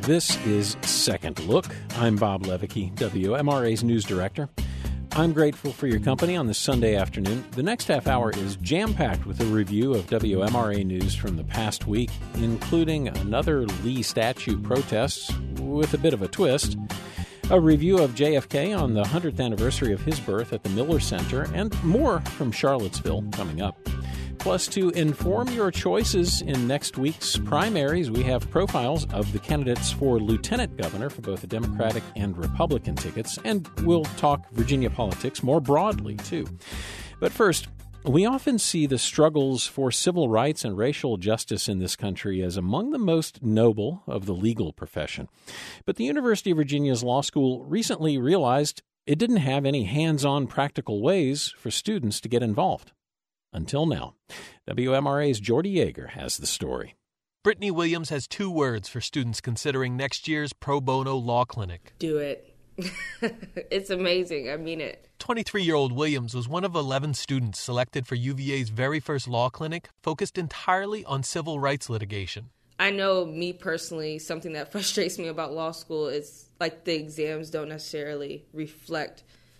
This is Second Look. I'm Bob Levicki, WMRA's news director. I'm grateful for your company on this Sunday afternoon. The next half hour is jam-packed with a review of WMRA news from the past week, including another Lee statue protests with a bit of a twist, a review of JFK on the 100th anniversary of his birth at the Miller Center, and more from Charlottesville coming up. Plus, to inform your choices in next week's primaries, we have profiles of the candidates for lieutenant governor for both the Democratic and Republican tickets, and we'll talk Virginia politics more broadly, too. But first, we often see the struggles for civil rights and racial justice in this country as among the most noble of the legal profession. But the University of Virginia's law school recently realized it didn't have any hands-on practical ways for students to get involved. Until now. WMRA's Jordy Yeager has the story. Brittany Williams has 2 words for students considering next year's pro bono law clinic. Do it. It's amazing. I mean it. 23-year-old Williams was one of 11 students selected for UVA's very first law clinic, focused entirely on civil rights litigation. I know, me personally, something that frustrates me about law school is like the exams don't necessarily reflect,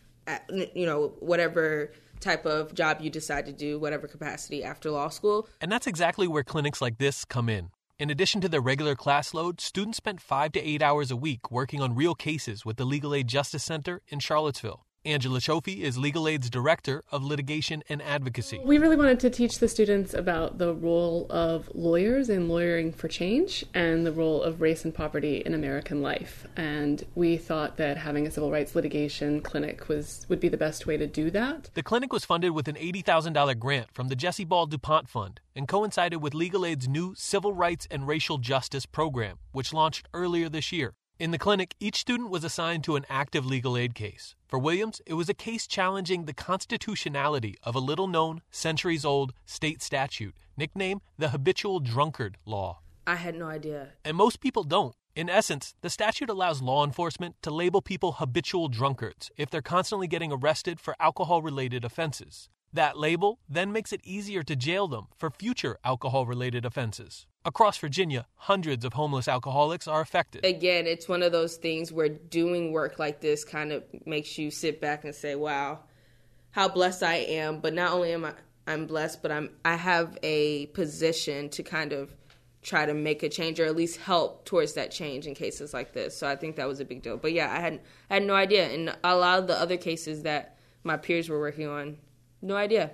whatever type of job you decide to do, whatever capacity after law school. And that's exactly where clinics like this come in. In addition to their regular class load, students spent 5 to 8 hours a week working on real cases with the Legal Aid Justice Center in Charlottesville. Angela Chofie is Legal Aid's Director of Litigation and Advocacy. We really wanted to teach the students about the role of lawyers in lawyering for change and the role of race and poverty in American life. And we thought that having a civil rights litigation clinic would be the best way to do that. The clinic was funded with an $80,000 grant from the Jesse Ball DuPont Fund and coincided with Legal Aid's new Civil Rights and Racial Justice program, which launched earlier this year. In the clinic, each student was assigned to an active legal aid case. For Williams, it was a case challenging the constitutionality of a little-known, centuries-old state statute, nicknamed the Habitual Drunkard Law. I had no idea. And most people don't. In essence, the statute allows law enforcement to label people habitual drunkards if they're constantly getting arrested for alcohol-related offenses. That label then makes it easier to jail them for future alcohol-related offenses. Across Virginia, hundreds of homeless alcoholics are affected. Again, it's one of those things where doing work like this kind of makes you sit back and say, wow, how blessed I am. But not only am I'm blessed, but I have a position to kind of try to make a change or at least help towards that change in cases like this. So I think that was a big deal. But yeah, I had no idea. And a lot of the other cases that my peers were working on, no idea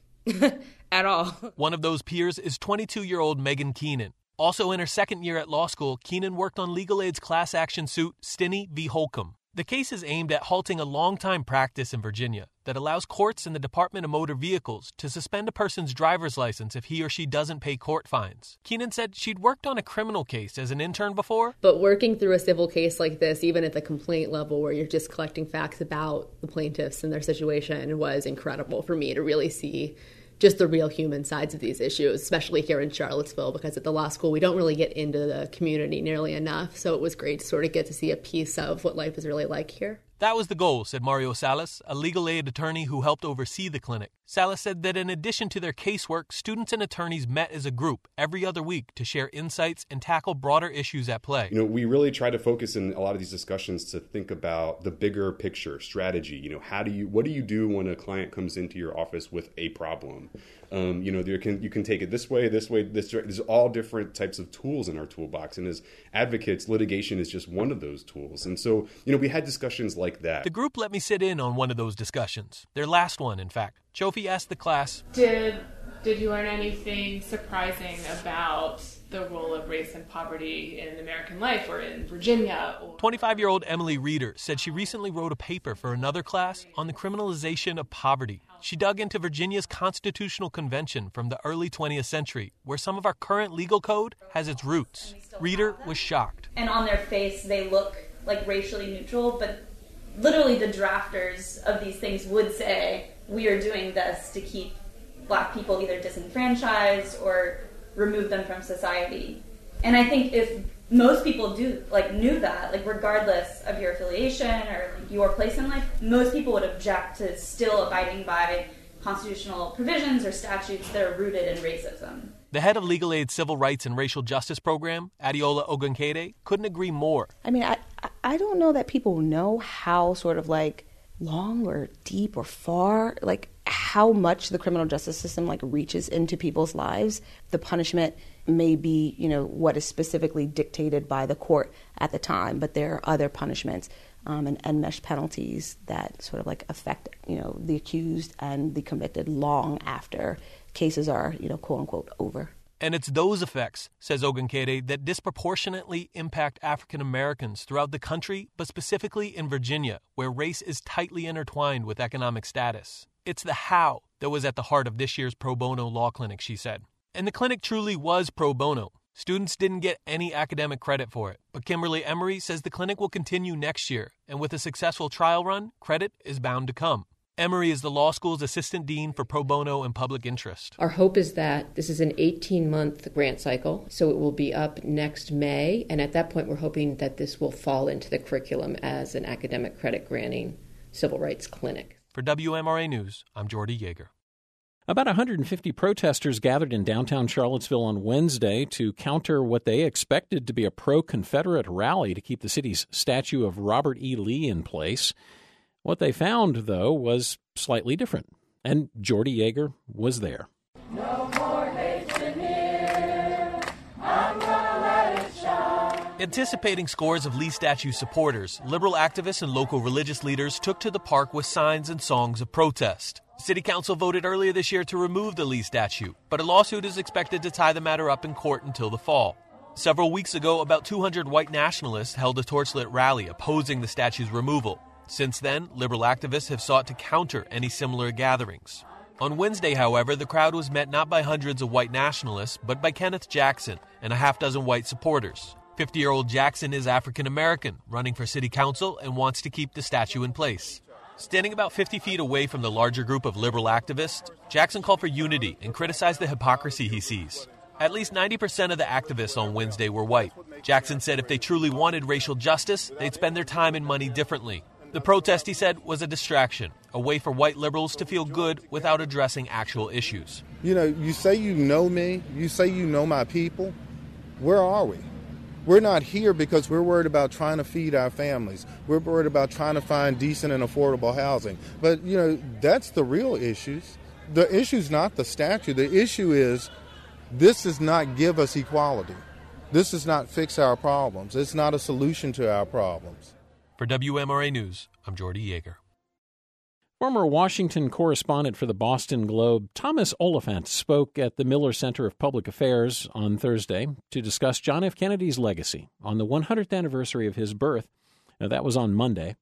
at all. One of those peers is 22-year-old Megan Keenan. Also in her second year at law school, Keenan worked on Legal Aid's class action suit, Stinney v. Holcomb. The case is aimed at halting a long-time practice in Virginia that allows courts and the Department of Motor Vehicles to suspend a person's driver's license if he or she doesn't pay court fines. Keenan said she'd worked on a criminal case as an intern before. But working through a civil case like this, even at the complaint level where you're just collecting facts about the plaintiffs and their situation, was incredible for me to really see just the real human sides of these issues, especially here in Charlottesville, because at the law school, we don't really get into the community nearly enough. So it was great to sort of get to see a piece of what life is really like here. That was the goal, said Mario Salas, a legal aid attorney who helped oversee the clinic. Salas said that in addition to their casework, students and attorneys met as a group every other week to share insights and tackle broader issues at play. We really try to focus in a lot of these discussions to think about the bigger picture strategy. What do you do when a client comes into your office with a problem? You can take it this way. There's all different types of tools in our toolbox. And as advocates, litigation is just one of those tools. And so, we had discussions like that. The group let me sit in on one of those discussions. Their last one, in fact. Chofie asked the class, Did you learn anything surprising about the role of race and poverty in American life or in Virginia? 25-year-old Emily Reeder said she recently wrote a paper for another class on the criminalization of poverty. She dug into Virginia's constitutional convention from the early 20th century, where some of our current legal code has its roots. Reeder was shocked. And on their face, they look like racially neutral, but literally the drafters of these things would say, we are doing this to keep Black people either disenfranchised or remove them from society. And I think if most people knew that, regardless of your affiliation or your place in life, most people would object to still abiding by constitutional provisions or statutes that are rooted in racism. The head of Legal Aid's Civil Rights and Racial Justice Program, Adeola Ogunkede, couldn't agree more. I mean, I don't know that people know how sort of like long or deep or far, like how much the criminal justice system like reaches into people's lives. The punishment may be, what is specifically dictated by the court at the time, but there are other punishments and enmeshed penalties that sort of like affect, the accused and the convicted long after cases are, quote unquote, over. And it's those effects, says Ogunkede, that disproportionately impact African Americans throughout the country, but specifically in Virginia, where race is tightly intertwined with economic status. It's the how that was at the heart of this year's pro bono law clinic, she said. And the clinic truly was pro bono. Students didn't get any academic credit for it, but Kimberly Emery says the clinic will continue next year, and with a successful trial run, credit is bound to come. Emery is the law school's assistant dean for pro bono and public interest. Our hope is that this is an 18-month grant cycle, so it will be up next May, and at that point we're hoping that this will fall into the curriculum as an academic credit granting civil rights clinic. For WMRA News, I'm Jordy Yeager. About 150 protesters gathered in downtown Charlottesville on Wednesday to counter what they expected to be a pro-Confederate rally to keep the city's statue of Robert E. Lee in place. What they found, though, was slightly different, and Jordy Yeager was there. No more nation here. I'm gonna let it shine. Anticipating scores of Lee statue supporters, liberal activists and local religious leaders took to the park with signs and songs of protest. City Council voted earlier this year to remove the Lee statue, but a lawsuit is expected to tie the matter up in court until the fall. Several weeks ago, about 200 white nationalists held a torchlit rally opposing the statue's removal. Since then, liberal activists have sought to counter any similar gatherings. On Wednesday, however, the crowd was met not by hundreds of white nationalists, but by Kenneth Jackson and a half-dozen white supporters. 50-year-old Jackson is African American, running for city council, and wants to keep the statue in place. Standing about 50 feet away from the larger group of liberal activists, Jackson called for unity and criticized the hypocrisy he sees. At least 90% of the activists on Wednesday were white. Jackson said if they truly wanted racial justice, they'd spend their time and money differently. The protest, he said, was a distraction, a way for white liberals to feel good without addressing actual issues. You say you know me, you say you know my people. Where are we? We're not here because we're worried about trying to feed our families. We're worried about trying to find decent and affordable housing. But, that's the real issues. The issue's not the statue. The issue is this does not give us equality. This does not fix our problems. It's not a solution to our problems. For WMRA News, I'm Jordy Yeager. Former Washington correspondent for the Boston Globe, Thomas Oliphant, spoke at the Miller Center of Public Affairs on Thursday to discuss John F. Kennedy's legacy on the 100th anniversary of his birth. Now, that was on Monday.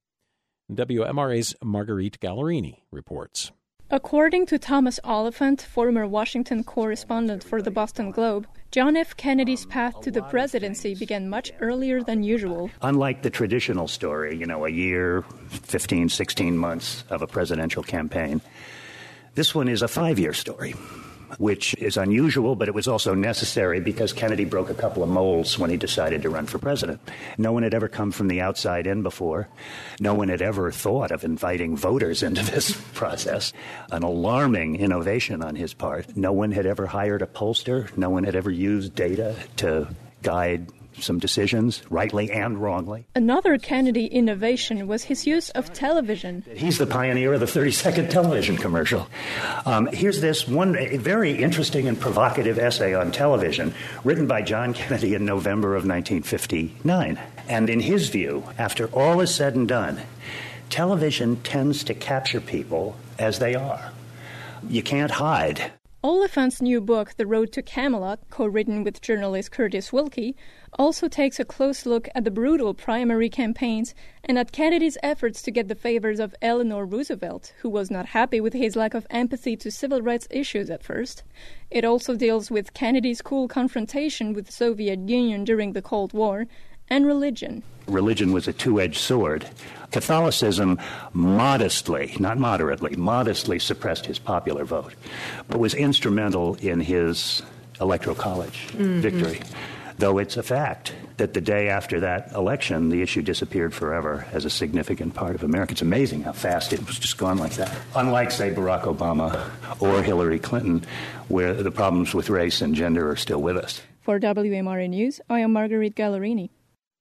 WMRA's Marguerite Gallerini reports. According to Thomas Oliphant, former Washington correspondent for the Boston Globe, John F. Kennedy's path to the presidency began much earlier than usual. Unlike the traditional story, a year, 15, 16 months of a presidential campaign, this one is a 5-year story, which is unusual, but it was also necessary because Kennedy broke a couple of molds when he decided to run for president. No one had ever come from the outside in before. No one had ever thought of inviting voters into this process. An alarming innovation on his part. No one had ever hired a pollster. No one had ever used data to guide some decisions, rightly and wrongly. Another Kennedy innovation was his use of television. He's the pioneer of the 30-second television commercial. Here's this one very interesting and provocative essay on television written by John Kennedy in November of 1959. And in his view, after all is said and done, television tends to capture people as they are. You can't hide. Oliphant's new book, The Road to Camelot, co-written with journalist Curtis Wilkie, also takes a close look at the brutal primary campaigns and at Kennedy's efforts to get the favors of Eleanor Roosevelt, who was not happy with his lack of empathy to civil rights issues at first. It also deals with Kennedy's cool confrontation with the Soviet Union during the Cold War and religion. Religion was a two-edged sword. Catholicism modestly, not moderately, modestly suppressed his popular vote, but was instrumental in his Electoral College victory. though it's a fact that the day after that election, the issue disappeared forever as a significant part of America. It's amazing how fast it was just gone like that. Unlike, say, Barack Obama or Hillary Clinton, where the problems with race and gender are still with us. For WMRA News, I am Marguerite Gallerini.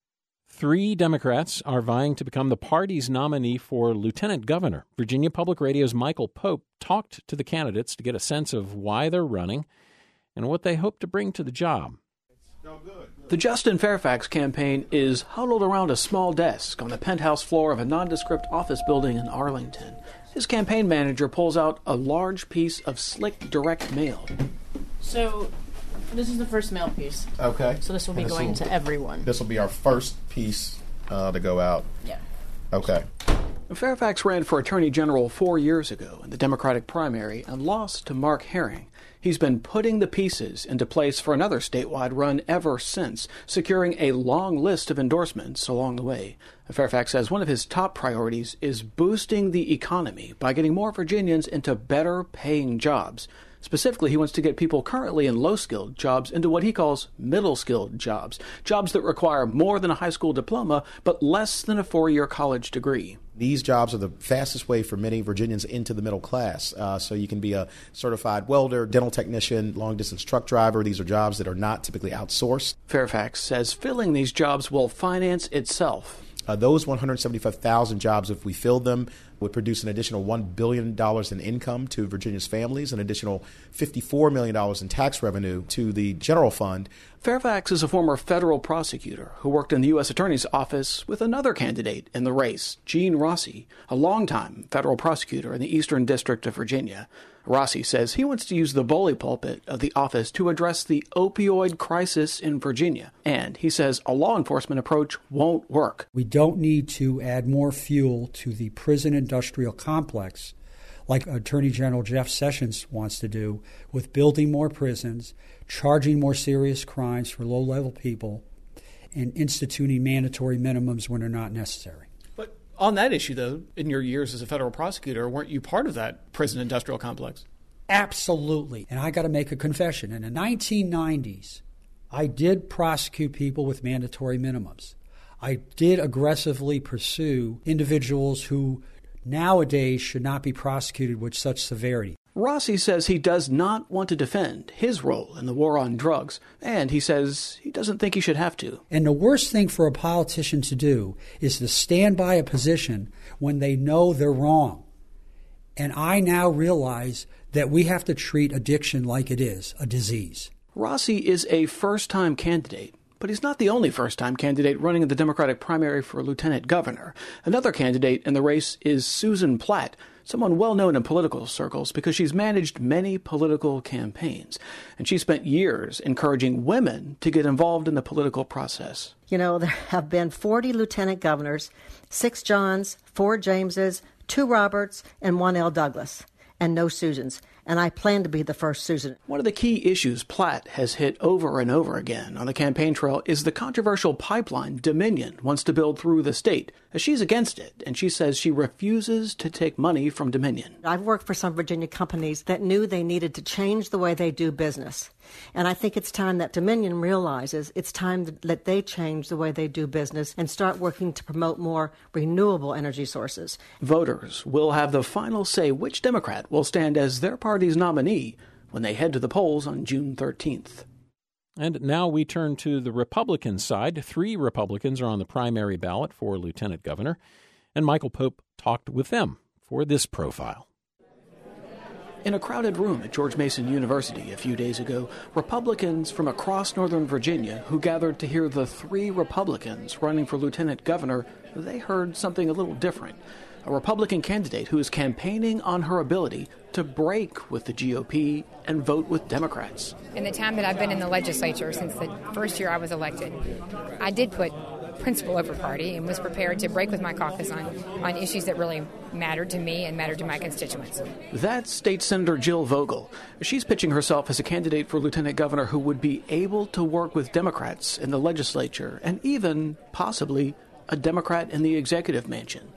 3 Democrats are vying to become the party's nominee for lieutenant governor. Virginia Public Radio's Michael Pope talked to the candidates to get a sense of why they're running and what they hope to bring to the job. The Justin Fairfax campaign is huddled around a small desk on the penthouse floor of a nondescript office building in Arlington. His campaign manager pulls out a large piece of slick direct mail. So, this is the first mail piece. Okay. So this will be going to everyone. This will be our first piece to go out. Yeah. Okay. Fairfax ran for Attorney General 4 years ago in the Democratic primary and lost to Mark Herring. He's been putting the pieces into place for another statewide run ever since, securing a long list of endorsements along the way. Fairfax says one of his top priorities is boosting the economy by getting more Virginians into better-paying jobs. Specifically, he wants to get people currently in low-skilled jobs into what he calls middle-skilled jobs, jobs that require more than a high school diploma but less than a 4-year college degree. These jobs are the fastest way for many Virginians into the middle class. So you can be a certified welder, dental technician, long-distance truck driver. These are jobs that are not typically outsourced. Fairfax says filling these jobs will finance itself. Those 175,000 jobs, if we filled them, would produce an additional $1 billion in income to Virginia's families, an additional $54 million in tax revenue to the general fund. Fairfax is a former federal prosecutor who worked in the U.S. Attorney's Office with another candidate in the race, Gene Rossi, a longtime federal prosecutor in the Eastern District of Virginia. Rossi says he wants to use the bully pulpit of the office to address the opioid crisis in Virginia. And he says a law enforcement approach won't work. We don't need to add more fuel to the prison industrial complex like Attorney General Jeff Sessions wants to do with building more prisons, charging more serious crimes for low-level people, and instituting mandatory minimums when they're not necessary. But on that issue, though, in your years as a federal prosecutor, weren't you part of that prison industrial complex? Absolutely. And I got to make a confession. In the 1990s, I did prosecute people with mandatory minimums. I did aggressively pursue individuals who nowadays should not be prosecuted with such severity. Rossi says he does not want to defend his role in the war on drugs, and he says he doesn't think he should have to. And the worst thing for a politician to do is to stand by a position when they know they're wrong. And I now realize that we have to treat addiction like it is a disease. Rossi is a first-time candidate, but he's not the only first-time candidate running in the Democratic primary for lieutenant governor. Another candidate in the race is Susan Platt, someone well-known in political circles because she's managed many political campaigns. And she spent years encouraging women to get involved in the political process. You know, there have been 40 lieutenant governors, 6 Johns, 4 Jameses, 2 Roberts, and 1 L. Douglas, and no Susans. And I plan to be the first Susan. One of the key issues Platt has hit over and over again on the campaign trail is the controversial pipeline Dominion wants to build through the state. She's against it, and she says she refuses to take money from Dominion. I've worked for some Virginia companies that knew they needed to change the way they do business. And I think it's time that Dominion realizes it's time that they change the way they do business and start working to promote more renewable energy sources. Voters will have the final say which Democrat will stand as their party's nominee when they head to the polls on June 13th. And now we turn to the Republican side. 3 Republicans are on the primary ballot for lieutenant governor, and Michael Pope talked with them for this profile. In a crowded room at George Mason University a few days ago, Republicans from across Northern Virginia who gathered to hear the 3 Republicans running for lieutenant governor, they heard something a little different. A Republican candidate who is campaigning on her ability to break with the GOP and vote with Democrats. In the time that I've been in the legislature, since the first year I was elected, I did put principle over party and was prepared to break with my caucus on issues that really mattered to me and mattered to my constituents. That's State Senator Jill Vogel. She's pitching herself as a candidate for lieutenant governor who would be able to work with Democrats in the legislature and even, possibly, a Democrat in the executive mansion.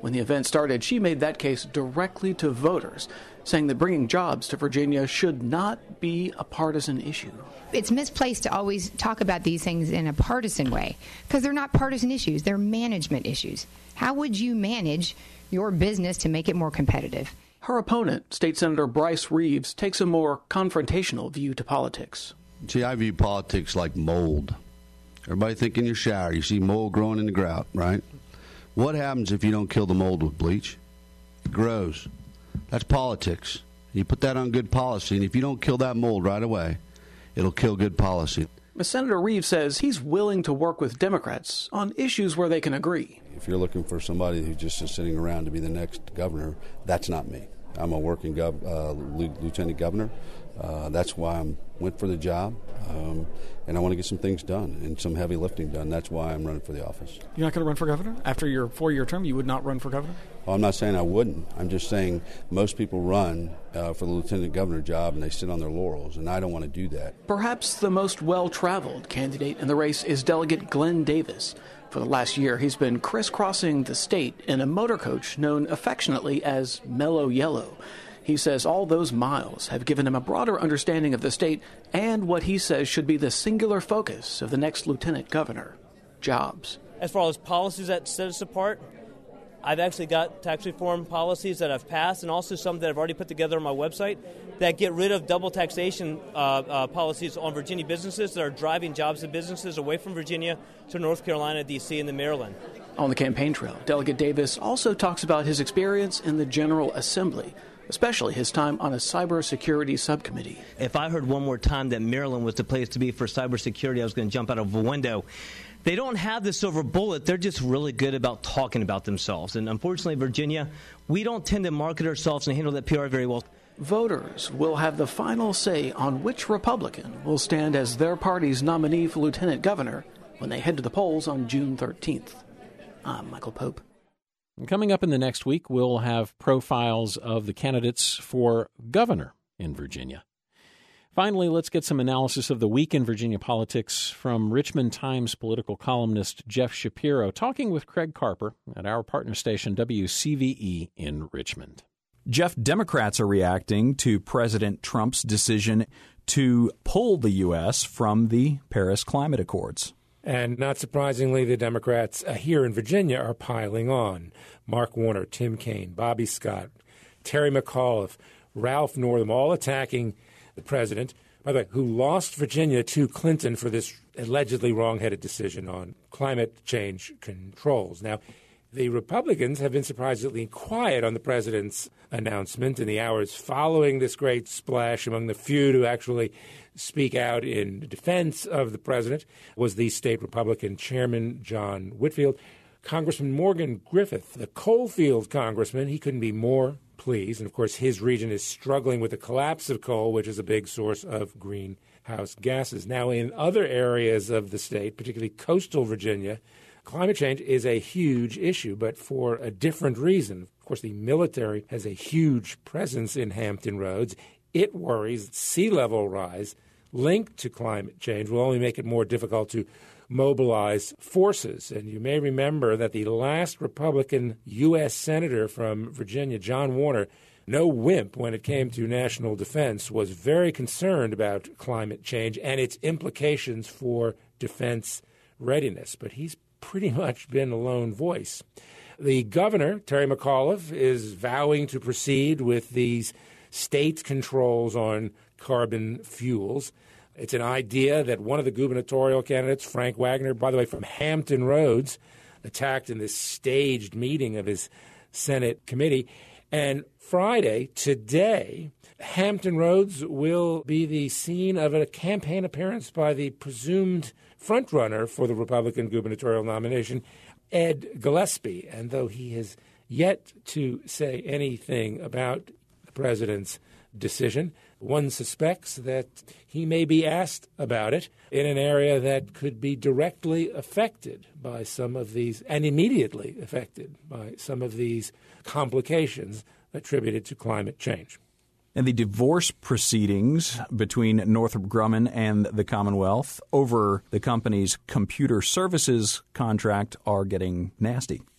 When the event started, she made that case directly to voters, saying that bringing jobs to Virginia should not be a partisan issue. It's misplaced to always talk about these things in a partisan way, because they're not partisan issues, they're management issues. How would you manage your business to make it more competitive? Her opponent, State Senator Bryce Reeves, takes a more confrontational view to politics. See, I view politics like mold. Everybody think in your shower, you see mold growing in the grout, right? What happens if you don't kill the mold with bleach? It grows. That's politics. You put that on good policy, and if you don't kill that mold right away, it'll kill good policy. Senator Reeves says he's willing to work with Democrats on issues where they can agree. If you're looking for somebody who just is sitting around to be the next governor, that's not me. I'm a working lieutenant governor. That's why I went for the job, and I want to get some things done and some heavy lifting done. That's why I'm running for the office. You're not going to run for governor? After your 4-year term, you would not run for governor? Well, I'm not saying I wouldn't. I'm just saying most people run for the lieutenant governor job and they sit on their laurels, and I don't want to do that. Perhaps the most well-traveled candidate in the race is Delegate Glenn Davis. For the last year, he's been crisscrossing the state in a motor coach known affectionately as Mellow Yellow. He says all those miles have given him a broader understanding of the state and what he says should be the singular focus of the next lieutenant governor, jobs. As far as policies that set us apart, I've actually got tax reform policies that I've passed and also some that I've already put together on my website that get rid of double taxation policies on Virginia businesses that are driving jobs and businesses away from Virginia to North Carolina, D.C., and the Maryland. On the campaign trail, Delegate Davis also talks about his experience in the General Assembly, especially his time on a cybersecurity subcommittee. If I heard one more time that Maryland was the place to be for cybersecurity, I was going to jump out of a window. They don't have the silver bullet. They're just really good about talking about themselves. And unfortunately, Virginia, we don't tend to market ourselves and handle that PR very well. Voters will have the final say on which Republican will stand as their party's nominee for lieutenant governor when they head to the polls on June 13th. I'm Michael Pope. Coming up in the next week, we'll have profiles of the candidates for governor in Virginia. Finally, let's get some analysis of the week in Virginia politics from Richmond Times political columnist Jeff Shapiro, talking with Craig Carper at our partner station WCVE in Richmond. Jeff, Democrats are reacting to President Trump's decision to pull the U.S. from the Paris Climate Accords. And not surprisingly, the Democrats here in Virginia are piling on. Mark Warner, Tim Kaine, Bobby Scott, Terry McAuliffe, Ralph Northam, all attacking the president, by the way, who lost Virginia to Clinton for this allegedly wrong-headed decision on climate change controls. Now, the Republicans have been surprisingly quiet on the president's announcement in the hours following this great splash. Among the few to actually speak out in defense of the president was the state Republican chairman, John Whitfield. Congressman Morgan Griffith, the Coalfield congressman, he couldn't be more pleased. And, of course, his region is struggling with the collapse of coal, which is a big source of greenhouse gases. Now, in other areas of the state, particularly coastal Virginia, climate change is a huge issue, but for a different reason. Of course, the military has a huge presence in Hampton Roads. It worries that sea level rise linked to climate change will only make it more difficult to mobilize forces. And you may remember that the last Republican U.S. Senator from Virginia, John Warner, no wimp when it came to national defense, was very concerned about climate change and its implications for defense readiness. But he's pretty much been a lone voice. The governor, Terry McAuliffe, is vowing to proceed with these state controls on carbon fuels. It's an idea that one of the gubernatorial candidates, Frank Wagner, by the way, from Hampton Roads, attacked in this staged meeting of his Senate committee. And Friday, today, Hampton Roads will be the scene of a campaign appearance by the presumed frontrunner for the Republican gubernatorial nomination, Ed Gillespie. And though he has yet to say anything about the president's decision, one suspects that he may be asked about it in an area that could be directly affected by some of these, and immediately affected by some of these complications attributed to climate change. And the divorce proceedings between Northrop Grumman and the Commonwealth over the company's computer services contract are getting nasty.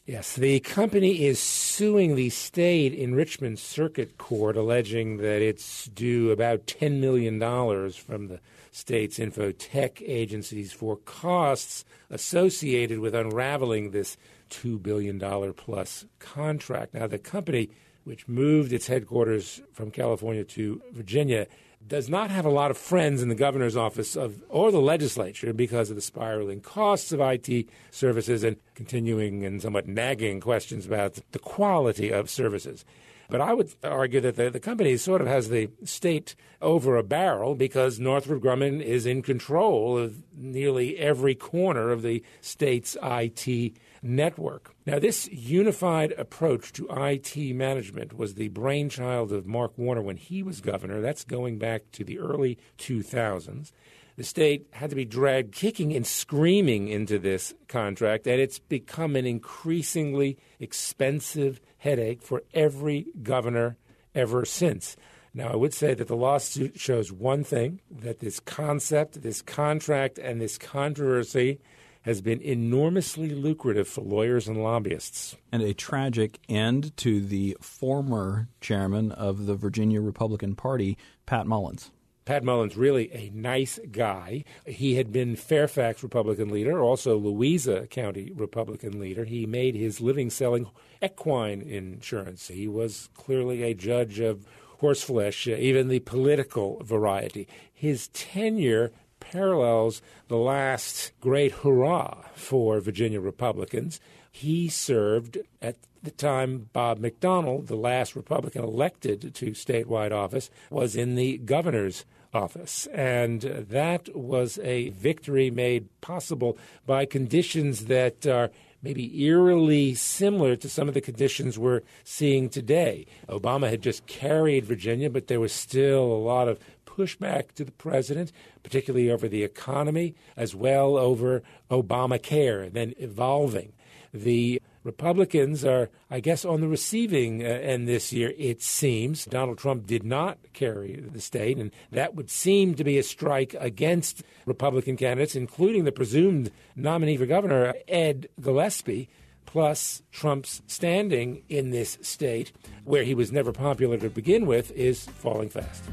Yes, the company is suing the state in Richmond Circuit Court, alleging that it's due about $10 million from the state's infotech agencies for costs associated with unraveling this $2 billion plus contract. Now, the company, which moved its headquarters from California to Virginia, does not have a lot of friends in the governor's office or the legislature because of the spiraling costs of IT services and continuing and somewhat nagging questions about the quality of services. But I would argue that the company sort of has the state over a barrel because Northrop Grumman is in control of nearly every corner of the state's IT network. Now, this unified approach to IT management was the brainchild of Mark Warner when he was governor. That's going back to the early 2000s. The state had to be dragged kicking and screaming into this contract, and it's become an increasingly expensive headache for every governor ever since. Now, I would say that the lawsuit shows one thing, that this concept, this contract, and this controversy has been enormously lucrative for lawyers and lobbyists. And a tragic end to the former chairman of the Virginia Republican Party, Pat Mullins. Pat Mullins, really a nice guy. He had been Fairfax Republican leader, also Louisa County Republican leader. He made his living selling equine insurance. He was clearly a judge of horseflesh, even the political variety. His tenure parallels the last great hurrah for Virginia Republicans. He served at the time Bob McDonnell, the last Republican elected to statewide office, was in the governor's office. And that was a victory made possible by conditions that are maybe eerily similar to some of the conditions we're seeing today. Obama had just carried Virginia, but there was still a lot of pushback to the president, particularly over the economy, as well over Obamacare, and then evolving. The Republicans are, I guess, on the receiving end this year, it seems. Donald Trump did not carry the state, and that would seem to be a strike against Republican candidates, including the presumed nominee for governor, Ed Gillespie, plus Trump's standing in this state, where he was never popular to begin with, is falling fast.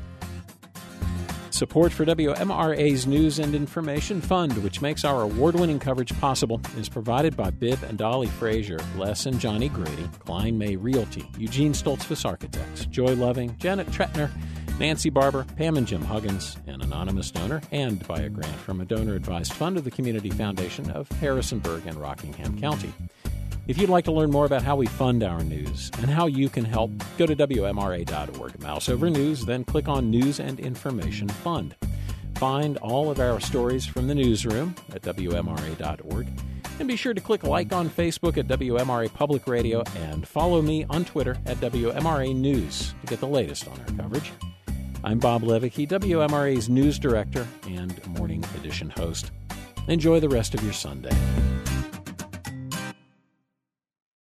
Support for WMRA's News and Information Fund, which makes our award-winning coverage possible, is provided by Bibb and Dolly Frazier, Les and Johnny Grady, Klein May Realty, Eugene Stoltzfus Architects, Joy Loving, Janet Tretner, Nancy Barber, Pam and Jim Huggins, an anonymous donor, and by a grant from a donor-advised fund of the Community Foundation of Harrisonburg and Rockingham County. If you'd like to learn more about how we fund our news and how you can help, go to WMRA.org. Mouse over News, then click on News and Information Fund. Find all of our stories from the newsroom at WMRA.org. And be sure to click like on Facebook at WMRA Public Radio and follow me on Twitter at WMRA News to get the latest on our coverage. I'm Bob Levicki, WMRA's News Director and Morning Edition host. Enjoy the rest of your Sunday.